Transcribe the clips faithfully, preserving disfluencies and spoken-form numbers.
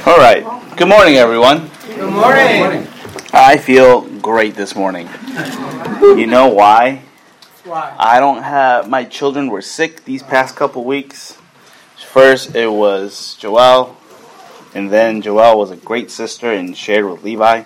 All right. Good morning, everyone. Good morning. I feel great this morning. You know why? Why? I don't have, my children were sick these past couple weeks. First, it was Joelle, and then Joelle was a great sister and shared with Levi.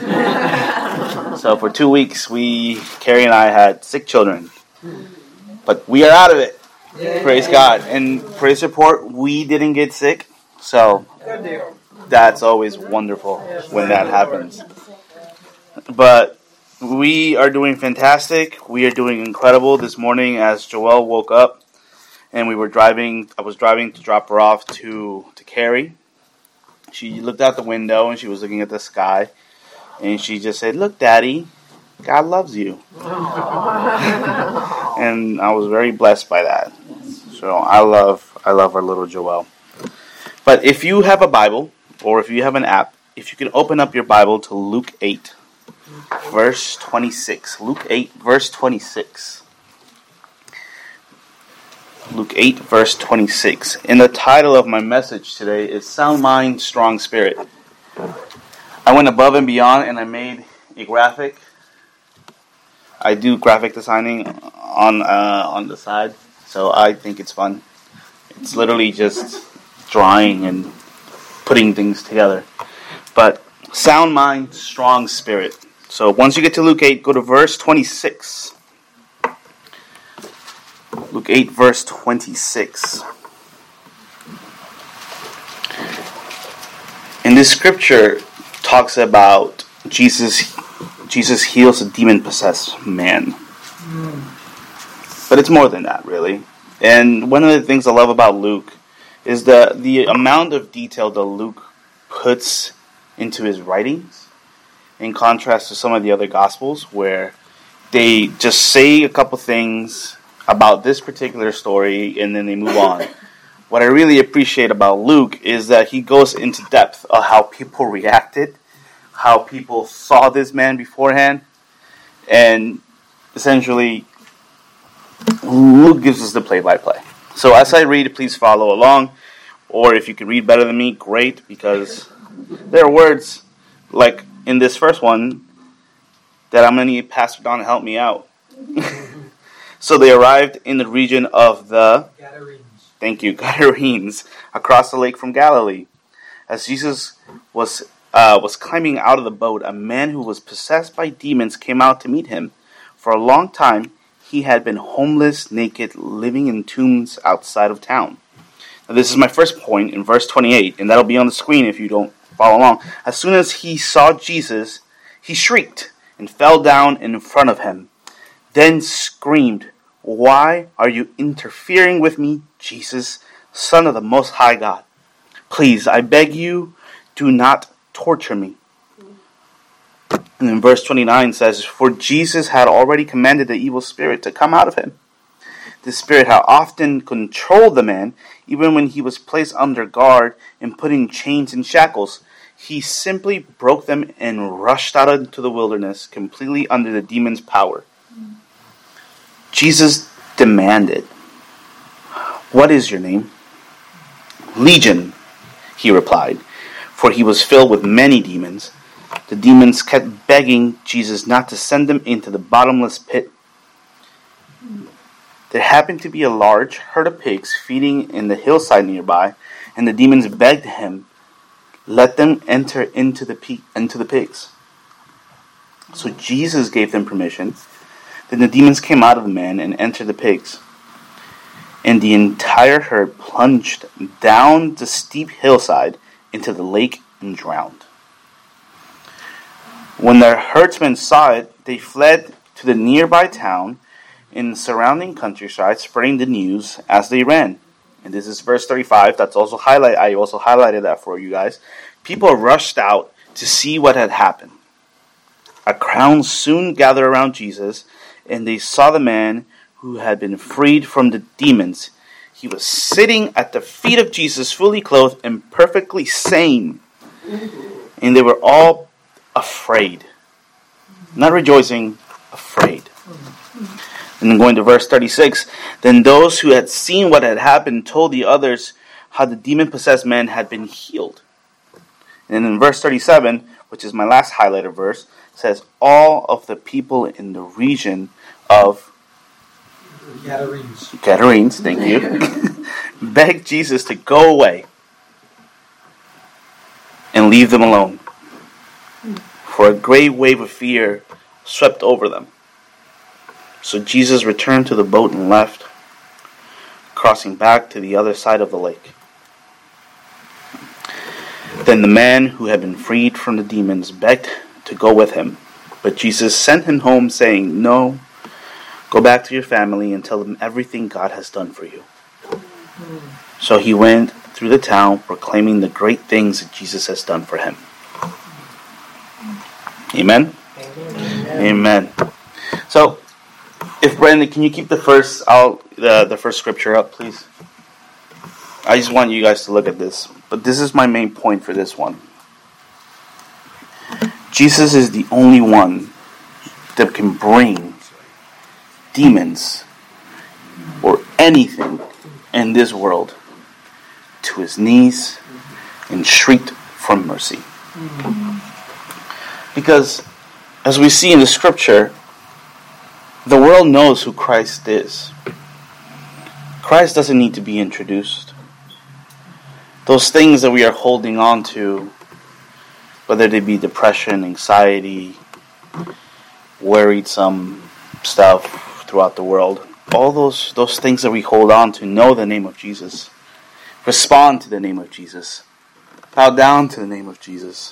So for two weeks, we, Carrie and I, had sick children. But we are out of it. Yay. Praise God. And praise report, we didn't get sick. So Good deal. that's always wonderful when that happens. But we are doing fantastic. We are doing incredible. This morning as Joelle woke up and we were driving, I was driving to drop her off to, to Carrie. She looked out the window and she was looking at the sky. And she just said, "Look, Daddy, God loves you." And I was very blessed by that. So I love, I love our little Joelle. But if you have a Bible, or if you have an app, if you can open up your Bible to Luke eight, verse twenty-six. Luke eight, verse twenty-six. Luke eight, verse twenty-six. And the title of my message today is Sound Mind, Strong Spirit. I went above and beyond and I made a graphic. I do graphic designing on uh, on the side, so I think it's fun. It's literally just drawing and putting things together. But sound mind, strong spirit. So once you get to Luke eight, go to verse twenty-six. Luke eight, verse twenty-six. In this scripture talks about Jesus Jesus heals a demon-possessed man. Mm. But it's more than that, really. And one of the things I love about Luke is the, the amount of detail that Luke puts into his writings, in contrast to some of the other Gospels, where they just say a couple things about this particular story and then they move on. What I really appreciate about Luke is that he goes into depth of how people reacted, how people saw this man beforehand, and essentially Luke gives us the play-by-play. So as I read, please follow along, or if you can read better than me, great, because there are words, like in this first one, that I'm going to need Pastor Don to help me out. So they arrived in the region of the Gadarenes. Thank you, Gadarenes, across the lake from Galilee. As Jesus was uh, was climbing out of the boat, a man who was possessed by demons came out to meet him. For a long time, he had been homeless, naked, living in tombs outside of town. Now, this is my first point in verse twenty-eight, and that'll be on the screen if you don't follow along. As soon as he saw Jesus, he shrieked and fell down in front of him, then screamed, "Why are you interfering with me, Jesus, Son of the Most High God? Please, I beg you, do not torture me." And then verse twenty-nine says, "For Jesus had already commanded the evil spirit to come out of him. The spirit had often controlled the man, even when he was placed under guard and put in chains and shackles. He simply broke them and rushed out into the wilderness, completely under the demon's power." Jesus demanded, "What is your name?" "Legion," he replied, for he was filled with many demons. The demons kept begging Jesus not to send them into the bottomless pit. There happened to be a large herd of pigs feeding in the hillside nearby, and the demons begged him, "Let them enter into the pe- into the pigs." So Jesus gave them permission. Then the demons came out of the man and entered the pigs. And the entire herd plunged down the steep hillside into the lake and drowned. When the herdsmen saw it, they fled to the nearby town in the surrounding countryside, spreading the news as they ran. And this is verse thirty-five. That's also highlight. I also highlighted that for you guys. People rushed out to see what had happened. A crowd soon gathered around Jesus, and they saw the man who had been freed from the demons. He was sitting at the feet of Jesus, fully clothed and perfectly sane. And they were all afraid. Not rejoicing, afraid. And then going to verse thirty-six, then those who had seen what had happened told the others how the demon-possessed man had been healed. And in verse thirty-seven, which is my last highlighted verse, says, all of the people in the region of Gadarenes. Gadarenes, thank you, begged Jesus to go away and leave them alone. For a great wave of fear swept over them. So Jesus returned to the boat and left, crossing back to the other side of the lake. Then the man who had been freed from the demons begged to go with him. But Jesus sent him home, saying, no, go back to your family and tell them everything God has done for you. So he went through the town, proclaiming the great things that Jesus has done for him. Amen? Amen. Amen. So, if Brandon, can you keep the first out the, the first scripture up, please? I just want you guys to look at this. But this is my main point for this one. Jesus is the only one that can bring demons or anything in this world to his knees and shrieked for mercy. Because as we see in the scripture, the world knows who Christ is. Christ doesn't need to be introduced. Those things that we are holding on to, whether they be depression, anxiety, worrisome stuff throughout the world, all those, those things that we hold on to know the name of Jesus. Respond to the name of Jesus. Bow down to the name of Jesus.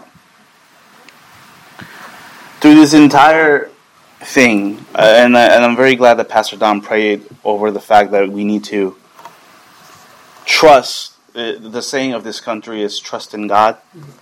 Through this entire thing, uh, and, I, and I'm very glad that Pastor Don prayed over the fact that we need to trust. Uh, the saying of this country is trust in God.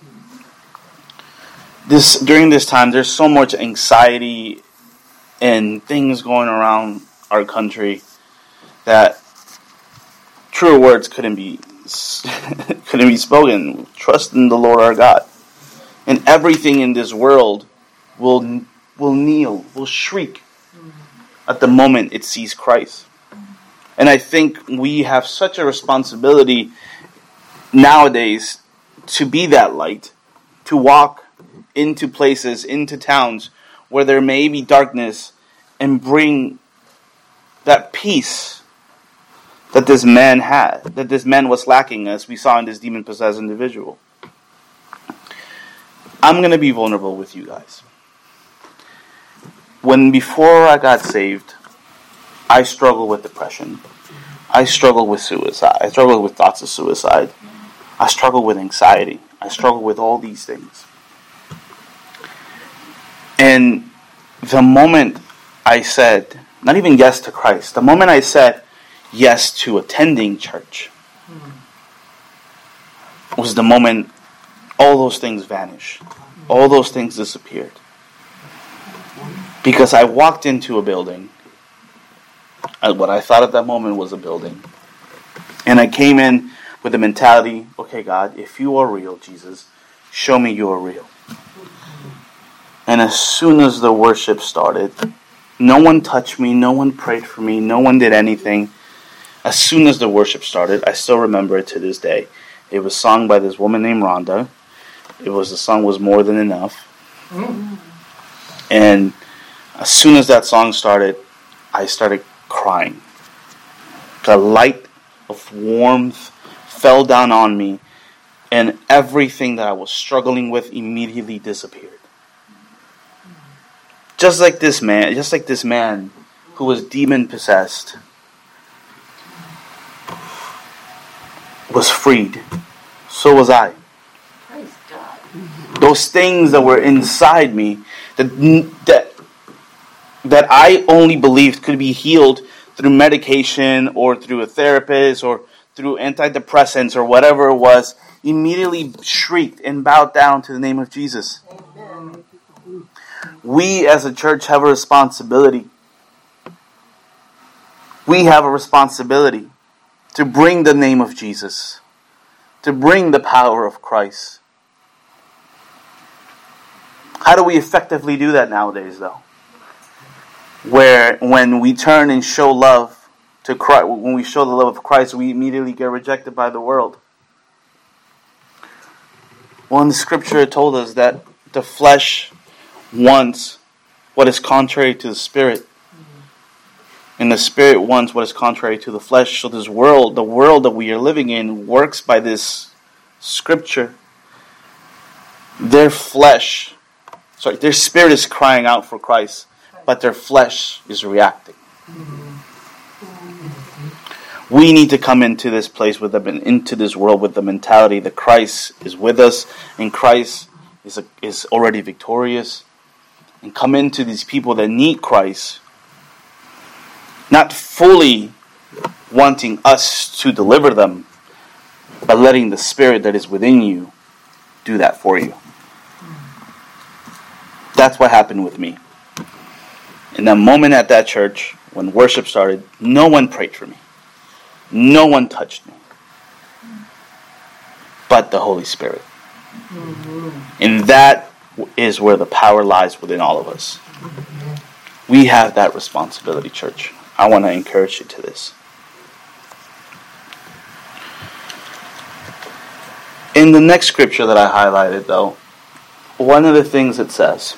This during this time, there's so much anxiety and things going around our country that truer words couldn't be couldn't be spoken. Trust in the Lord our God, and everything in this world will will kneel, will shriek at the moment it sees Christ. And I think we have such a responsibility nowadays to be that light, to walk into places, into towns where there may be darkness and bring that peace that this man had, that this man was lacking, as we saw in this demon-possessed individual. I'm going to be vulnerable with you guys. When before I got saved, I struggled with depression. I struggled with suicide. I struggled with thoughts of suicide. I struggled with anxiety. I struggled with all these things. And the moment I said, not even yes to Christ, the moment I said yes to attending church, was the moment all those things vanished. All those things disappeared. Because I walked into a building, and what I thought at that moment was a building. And I came in with the mentality, okay, God, if you are real, Jesus, show me you are real. And as soon as the worship started, no one touched me, no one prayed for me, no one did anything. As soon as the worship started, I still remember it to this day. It was sung by this woman named Rhonda. It was the song was More Than Enough. Mm-hmm. And as soon as that song started, I started crying. The light of warmth fell down on me, and everything that I was struggling with immediately disappeared. Just like this man, just like this man who was demon-possessed was freed, so was I. Praise God. Those things that were inside me, that that that I only believed could be healed through medication or through a therapist or through antidepressants or whatever it was, immediately shrieked and bowed down to the name of Jesus. Amen. We as a church have a responsibility. We have a responsibility to bring the name of Jesus, to bring the power of Christ. How do we effectively do that nowadays, though? Where when we turn and show love to Christ, when we show the love of Christ, we immediately get rejected by the world. Well, in the scripture it told us that the flesh wants what is contrary to the spirit. And the spirit wants what is contrary to the flesh. So this world, the world that we are living in, works by this scripture. Their flesh, sorry, their spirit is crying out for Christ, but their flesh is reacting. We need to come into this place with them, and into this world with the mentality that Christ is with us, and Christ is a, is already victorious. And come into these people that need Christ, not fully wanting us to deliver them, but letting the Spirit that is within you do that for you. That's what happened with me. In that moment at that church, when worship started, no one prayed for me. No one touched me. But the Holy Spirit. And that is where the power lies within all of us. We have that responsibility, church. I want to encourage you to this. In the next scripture that I highlighted, though, one of the things it says,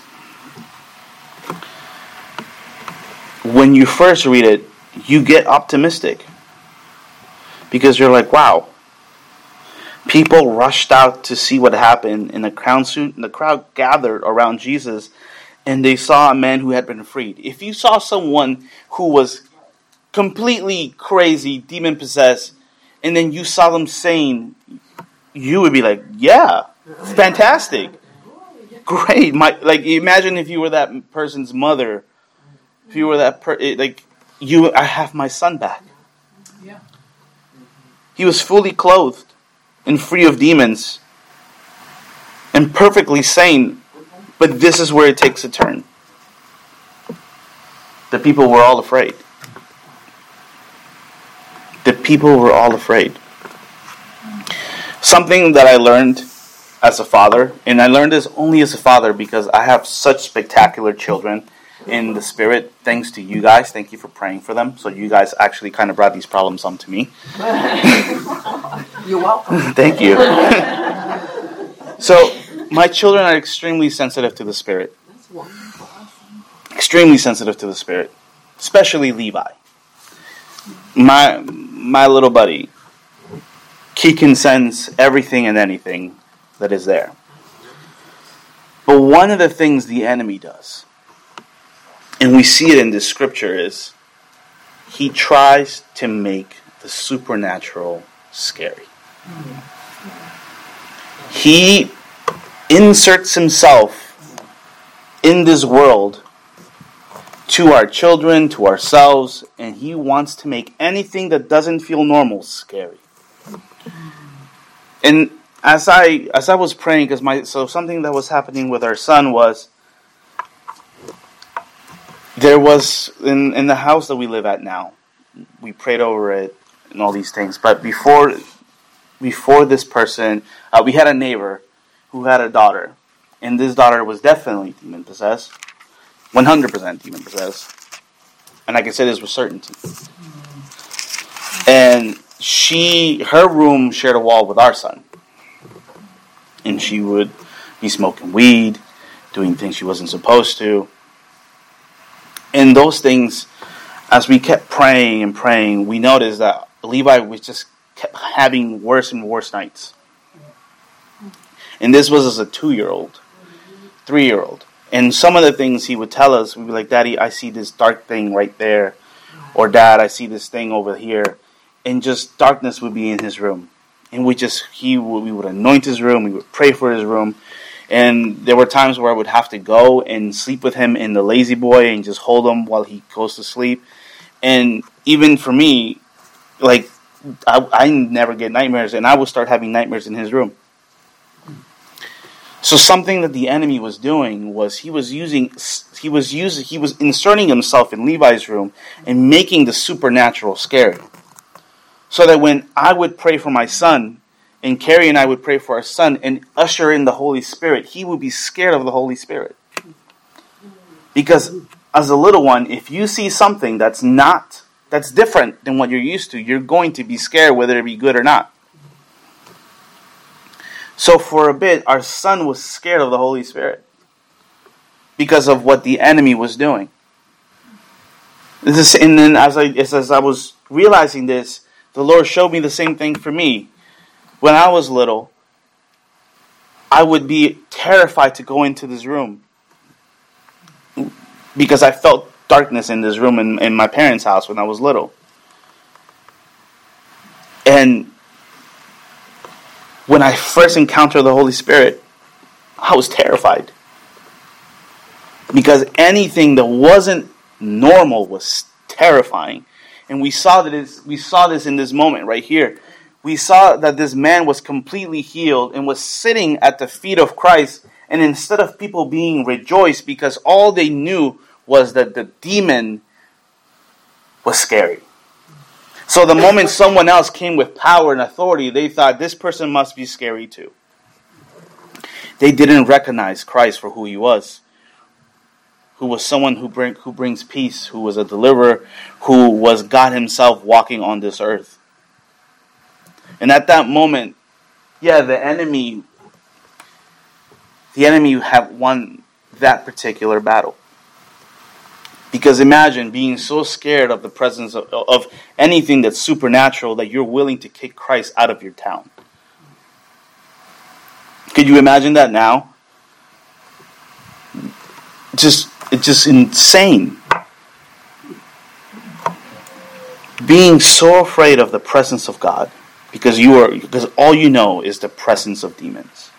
when you first read it, you get optimistic. Because you're like, wow. People rushed out to see what happened, and the crowd, the crowd gathered around Jesus, and they saw a man who had been freed. If you saw someone who was completely crazy, demon-possessed, and then you saw them sane, you would be like, yeah, fantastic. Great. My, like, imagine if you were that person's mother. If you were that per, like, you, I have my son back. Yeah. He was fully clothed and free of demons and perfectly sane. But this is where it takes a turn. The people were all afraid. The people were all afraid. Something that I learned as a father, and I learned this only as a father because I have such spectacular children in the spirit, thanks to you guys. Thank you for praying for them. So you guys actually kind of brought these problems onto me. You're welcome. Thank you. So my children are extremely sensitive to the spirit. That's wonderful. Awesome. Extremely sensitive to the spirit. Especially Levi. My my little buddy. He can sense everything and anything that is there. But one of the things the enemy does, and we see it in this scripture, is he tries to make the supernatural scary. He inserts himself in this world to our children, to ourselves, and he wants to make anything that doesn't feel normal scary. And as I as I was praying, because my so something that was happening with our son was, there was in in the house that we live at now, we prayed over it and all these things. But before before this person, uh, we had a neighbor who had a daughter, and this daughter was definitely demon possessed, one hundred percent demon possessed, and I can say this with certainty. And she, her room shared a wall with our son. And she would be smoking weed, doing things she wasn't supposed to. And those things, as we kept praying and praying, we noticed that Levi was just kept having worse and worse nights. And this was as a two-year-old, three-year-old. And some of the things he would tell us, we'd be like, Daddy, I see this dark thing right there. Or Dad, I see this thing over here. And just darkness would be in his room. And we just, he would, we would anoint his room, we would pray for his room. And there were times where I would have to go and sleep with him in the lazy boy and just hold him while he goes to sleep. And even for me, like, I, I never get nightmares, and I would start having nightmares in his room. So something that the enemy was doing was he was using, he was using, he was inserting himself in Levi's room and making the supernatural scary. So that when I would pray for my son, and Carrie and I would pray for our son, and usher in the Holy Spirit, he would be scared of the Holy Spirit. Because as a little one, if you see something that's not, that's different than what you're used to, you're going to be scared whether it be good or not. So for a bit, our son was scared of the Holy Spirit because of what the enemy was doing. This is, and then as I as I was realizing this, the Lord showed me the same thing for me. When I was little, I would be terrified to go into this room because I felt darkness in this room in, in my parents' house when I was little. And when I first encountered the Holy Spirit, I was terrified. Because anything that wasn't normal was terrifying. And we saw that this, we saw this in this moment right here. We saw that this man was completely healed and was sitting at the feet of Christ. And instead of people being rejoiced because all they knew was that the demon was scary. So the moment someone else came with power and authority, they thought this person must be scary too. They didn't recognize Christ for who he was. Who was someone who bring, who brings peace, who was a deliverer, who was God himself walking on this earth. And at that moment, yeah, the enemy, the enemy had won that particular battle. Because imagine being so scared of the presence of, of anything that's supernatural that you're willing to kick Christ out of your town. Could you imagine that now? Just, it's just insane. Being so afraid of the presence of God because you are because all you know is the presence of demons.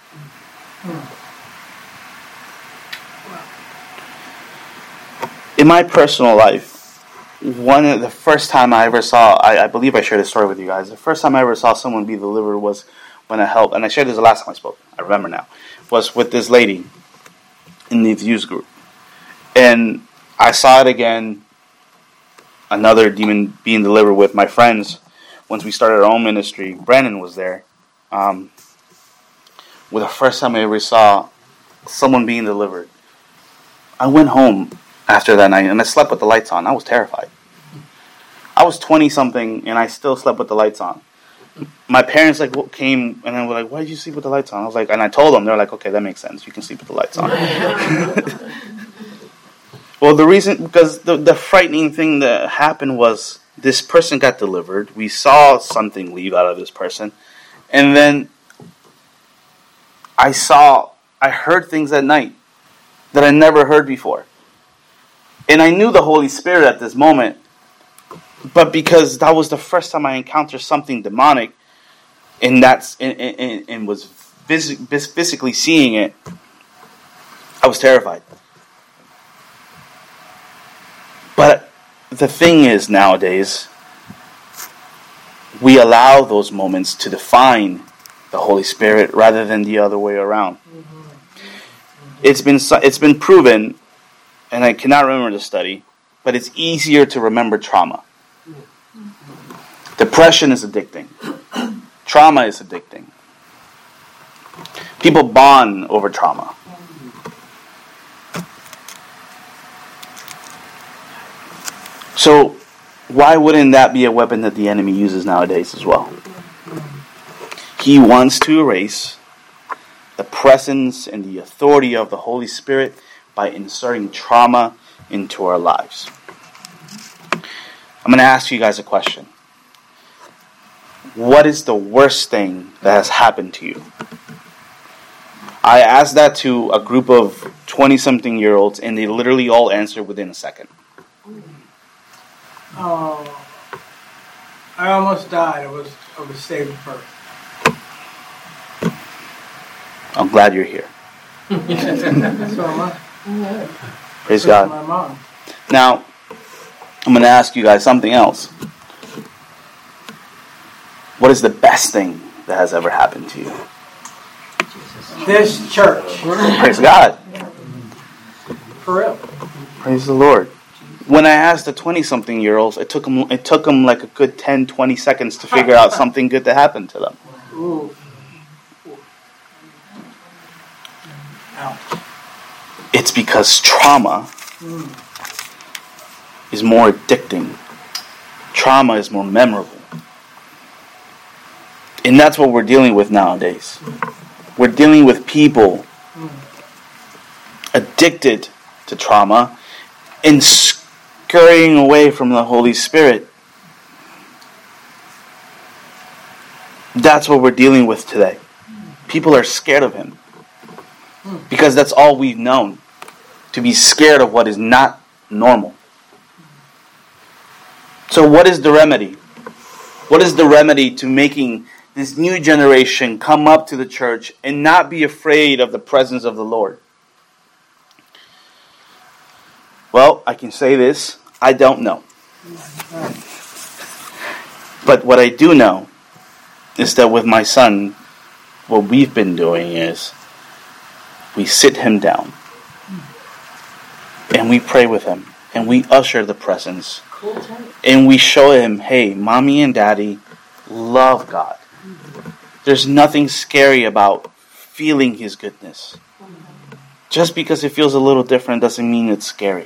In my personal life, one of the first time I ever saw, I, I believe I shared this story with you guys. The first time I ever saw someone be delivered was when I helped, and I shared this the last time I spoke. I remember now, was with this lady in the youth group, and I saw it again. Another demon being delivered with my friends. Once we started our own ministry, Brandon was there. Um, with the first time I ever saw someone being delivered, I went home after that night, and I slept with the lights on. I was terrified. I was twenty-something, and I still slept with the lights on. My parents like came, and then were like, why did you sleep with the lights on? I was like, and I told them, they're like, okay, that makes sense. You can sleep with the lights on. Well, the reason, because the, the frightening thing that happened was this person got delivered. We saw something leave out of this person. And then I saw, I heard things at night that I never heard before. And I knew the Holy Spirit at this moment, but because that was the first time I encountered something demonic, and that's and, and, and was phys- physically seeing it, I was terrified. But the thing is, nowadays, we allow those moments to define the Holy Spirit rather than the other way around. It's been it's been proven. And I cannot remember the study, but it's easier to remember trauma. Depression is addicting. Trauma is addicting. People bond over trauma. So, why wouldn't that be a weapon that the enemy uses nowadays as well? He wants to erase the presence and the authority of the Holy Spirit by inserting trauma into our lives. I'm going to ask you guys a question. What is the worst thing that has happened to you? I asked that to a group of twenty-something-year-olds, and they literally all answered within a second. Oh, I almost died. I was I was saved first. I'm glad you're here. So am I. Praise So God. My mom. Now, I'm going to ask you guys something else. What is the best thing that has ever happened to you? This church. Praise God. For real. Praise the Lord. When I asked the twenty-something-year-olds, it took them, it took them like a good ten, twenty seconds to figure out something good that happened to them. Ooh. Ouch. It's because trauma Mm. is more addicting. Trauma is more memorable. And that's what we're dealing with nowadays. we're dealing with people addicted to trauma and scurrying away from the Holy Spirit. That's what we're dealing with today. People are scared of Him because that's all we've known, to be scared of what is not normal. So what is the remedy? What is the remedy to making this new generation come up to the church and not be afraid of the presence of the Lord? Well, I can say this, I don't know. But what I do know is that with my son, what we've been doing is we sit him down and we pray with him and we usher the presence. And we show him, hey, mommy and daddy love God. There's nothing scary about feeling His goodness. Just because it feels a little different doesn't mean it's scary.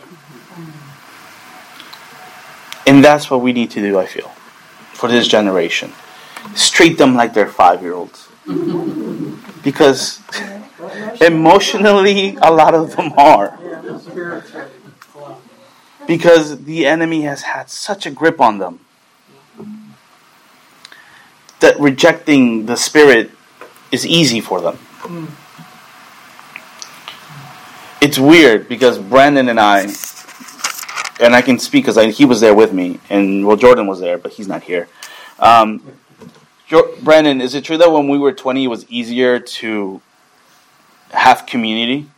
And that's what we need to do, I feel, for this generation. Just treat them like they're five-year-olds. Because emotionally, a lot of them are. Because the enemy has had such a grip on them that rejecting the Spirit is easy for them. It's weird because Brandon and I, and I can speak because he was there with me, and well, Jordan was there, but he's not here. Um, jo- Brandon, is it true that when we were twenty, it was easier to have community?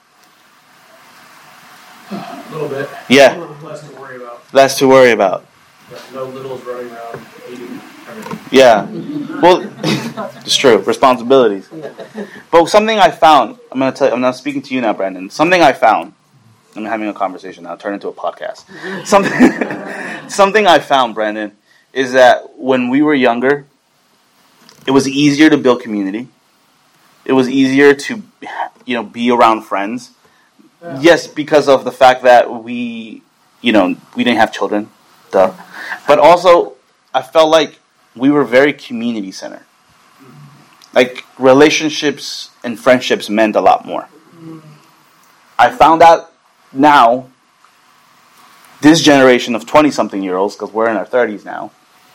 A little bit. Yeah. A little less to worry about. Less to worry about. No littles running around eating everything. Yeah. Well, it's true. Responsibilities. But something I found, I'm going to tell you, I'm not speaking to you now, Brandon. Something I found, I'm having a conversation now, turn into a podcast. Something, something I found, Brandon, is that when we were younger, it was easier to build community. It was easier to, you know, be around friends. Yeah. Yes, because of the fact that we, you know, we didn't have children, duh. But also, I felt like we were very community centered. Like relationships and friendships meant a lot more. I found out now, this generation of twenty-something-year-olds, because we're in our thirties now,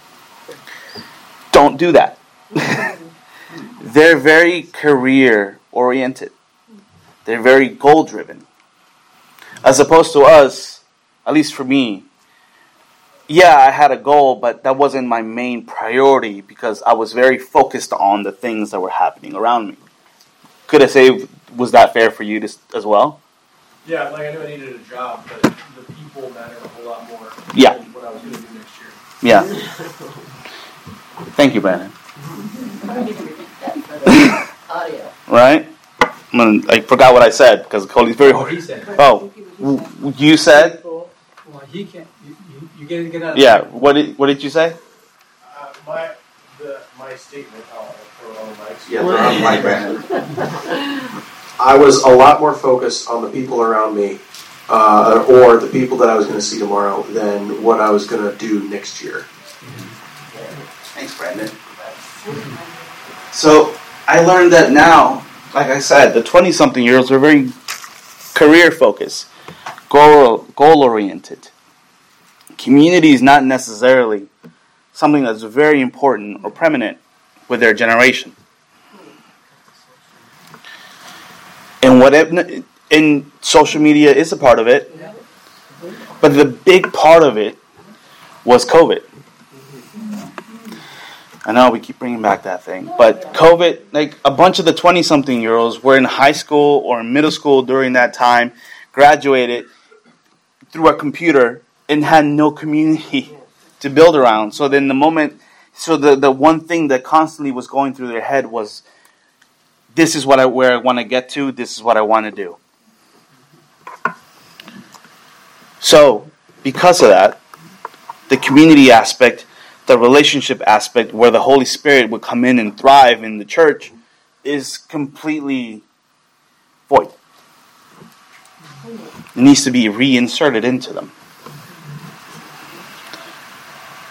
don't do that. They're very career-oriented. They're very goal-driven. As opposed to us, at least for me, yeah, I had a goal, but that wasn't my main priority because I was very focused on the things that were happening around me. Could I say, was that fair for you to, as well? Yeah, like I knew I needed a job, but the people mattered a whole lot more yeah. than what I was going to do next year. Yeah. Thank you, Brandon. Audio. Right? I'm gonna, I forgot what I said because Cody's very hard. He said. Oh, you said? Well, he can't. You, you, you get to get out. Yeah. What did What did you say? Uh, my the my statement. I'll throw it on the mics. Yeah, they're on mic, Brandon. I was a lot more focused on the people around me, uh, or the people that I was going to see tomorrow, than what I was going to do next year. Thanks, Brandon. So I learned that now. Like I said, the twenty-something-year-olds are very career-focused, goal, goal-oriented. Community is not necessarily something that's very important or preeminent with their generation. And what it, and social media is a part of it, but the big part of it was COVID. I know we keep bringing back that thing, but COVID, like a bunch of the twenty-something-year-olds were in high school or middle school during that time, graduated through a computer and had no community to build around. So then the moment, so the, the one thing that constantly was going through their head was, this is what I where I want to get to, this is what I want to do. So, because of that, the community aspect, the relationship aspect where the Holy Spirit would come in and thrive in the church is completely void. It needs to be reinserted into them.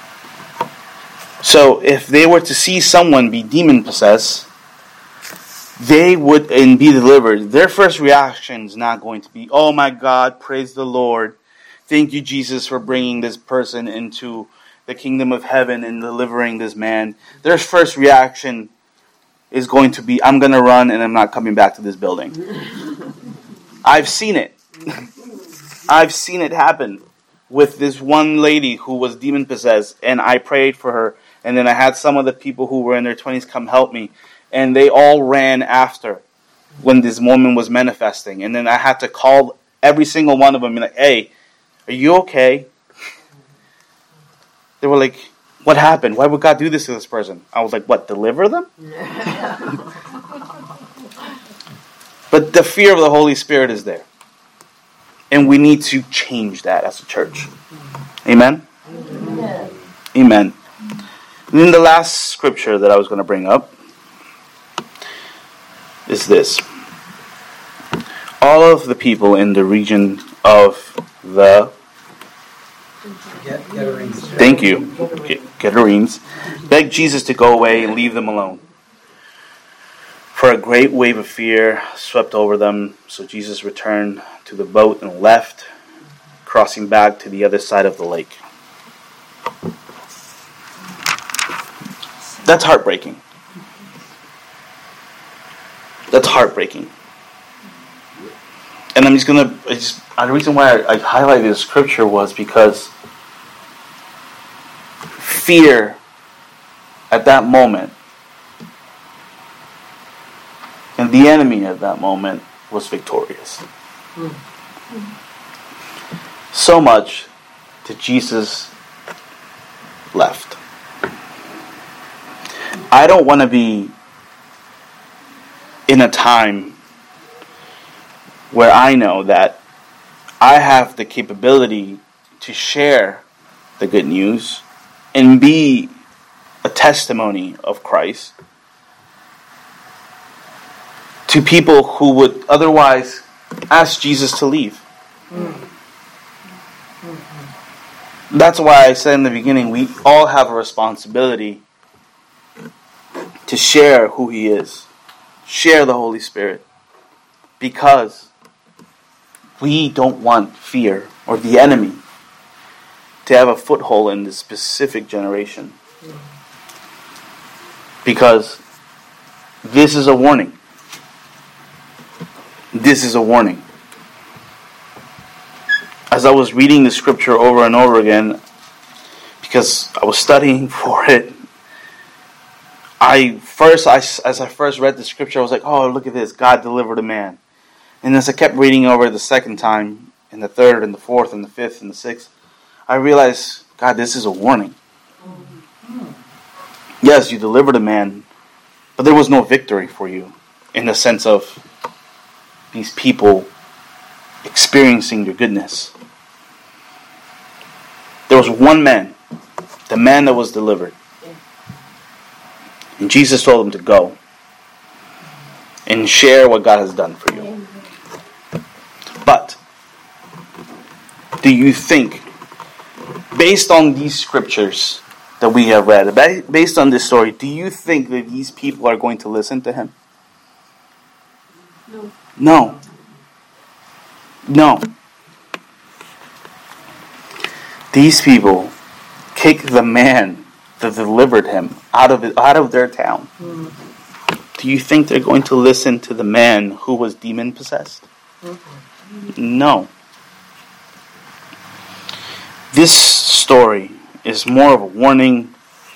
So if they were to see someone be demon-possessed, they would and be delivered, their first reaction is not going to be, oh my God, praise the Lord. Thank you, Jesus, for bringing this person into the kingdom of heaven and delivering this man. Their first reaction is going to be, I'm going to run and I'm not coming back to this building. I've seen it. I've seen it happen with this one lady who was demon possessed, and I prayed for her, and then I had some of the people who were in their twenties come help me. And they all ran after when this woman was manifesting. And then I had to call every single one of them and be like, hey, are you okay? They were like, what happened? Why would God do this to this person? I was like, what, deliver them? But the fear of the Holy Spirit is there. And we need to change that as a church. Amen? Amen. Amen. And then the last scripture that I was going to bring up is this. All of the people in the region of the Thank you. Gadarenes begged Jesus to go away and leave them alone. For a great wave of fear swept over them, so Jesus returned to the boat and left, crossing back to the other side of the lake. That's heartbreaking. That's heartbreaking. And I'm just going to... Just, the reason why I, I highlighted this scripture was because fear at that moment and the enemy at that moment was victorious. So much that Jesus left. I don't want to be in a time where I know that I have the capability to share the good news and be a testimony of Christ to people who would otherwise ask Jesus to leave. That's why I said in the beginning, we all have a responsibility to share who He is. Share the Holy Spirit. Because we don't want fear or the enemy to have a foothold in this specific generation. Because this is a warning. This is a warning. As I was reading the scripture over and over again, because I was studying for it, I first, I, as I first read the scripture, I was like, oh, look at this. God delivered a man. And as I kept reading over it the second time, and the third, and the fourth, and the fifth, and the sixth, I realized, God, this is a warning. Yes, you delivered a man, but there was no victory for you in the sense of these people experiencing your goodness. There was one man, the man that was delivered. And Jesus told him to go and share what God has done for you. But do you think, based on these scriptures that we have read, based on this story, do you think that these people are going to listen to him? No. No. No. These people kicked the man that delivered him out of it, out of their town. Mm. Do you think they're going to listen to the man who was demon possessed? Mm-hmm. No. This story is more of a warning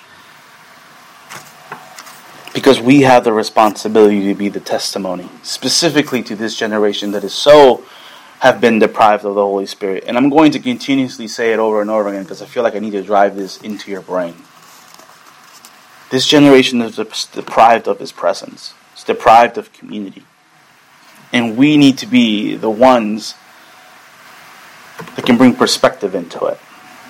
because we have the responsibility to be the testimony, specifically to this generation that is so have been deprived of the Holy Spirit. And I'm going to continuously say it over and over again because I feel like I need to drive this into your brain. This generation is deprived of His presence. It's deprived of community. And we need to be the ones that can bring perspective into it.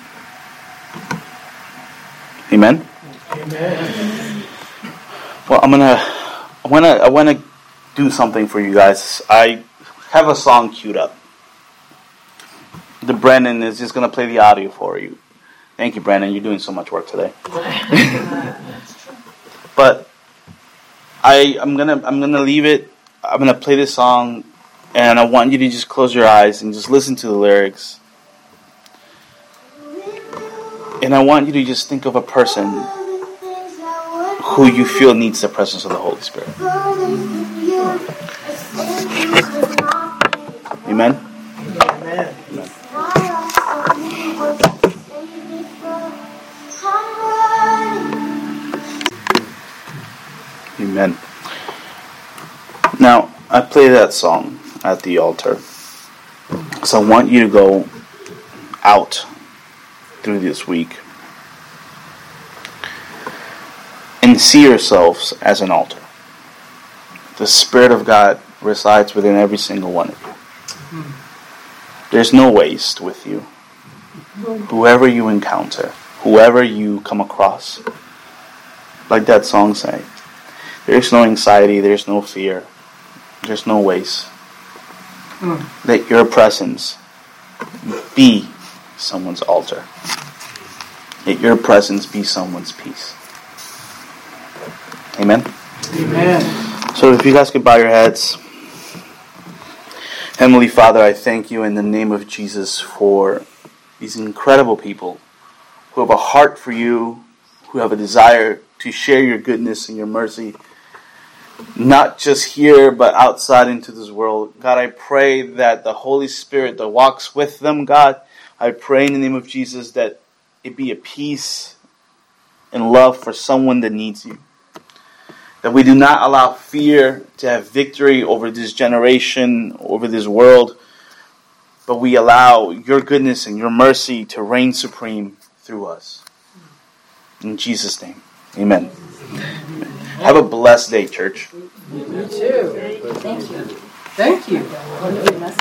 Amen? Amen. Well, I'm gonna, I wanna, I wanna do something for you guys. I have a song queued up. The Brandon is just gonna play the audio for you. Thank you, Brandon. You're doing so much work today. But I, I'm gonna I'm gonna leave it. I'm gonna play this song, and I want you to just close your eyes and just listen to the lyrics. And I want you to just think of a person who you feel needs the presence of the Holy Spirit. Amen? Amen. Amen. Now, I play that song at the altar because I want you to go out through this week and see yourselves as an altar. The Spirit of God resides within every single one of you. There's no waste with you. Whoever you encounter, whoever you come across, like that song says, there's no anxiety, there's no fear, there's no waste. Mm. Let your presence be someone's altar. Let your presence be someone's peace. Amen? Amen. So if you guys could bow your heads. Heavenly Father, I thank you in the name of Jesus for these incredible people who have a heart for you, who have a desire to share your goodness and your mercy, not just here, but outside into this world. God, I pray that the Holy Spirit that walks with them, God, I pray in the name of Jesus that it be a peace and love for someone that needs you. That we do not allow fear to have victory over this generation, over this world, but we allow your goodness and your mercy to reign supreme through us. In Jesus' name, amen. Have a blessed day, church. You too. Thank you. Thank you.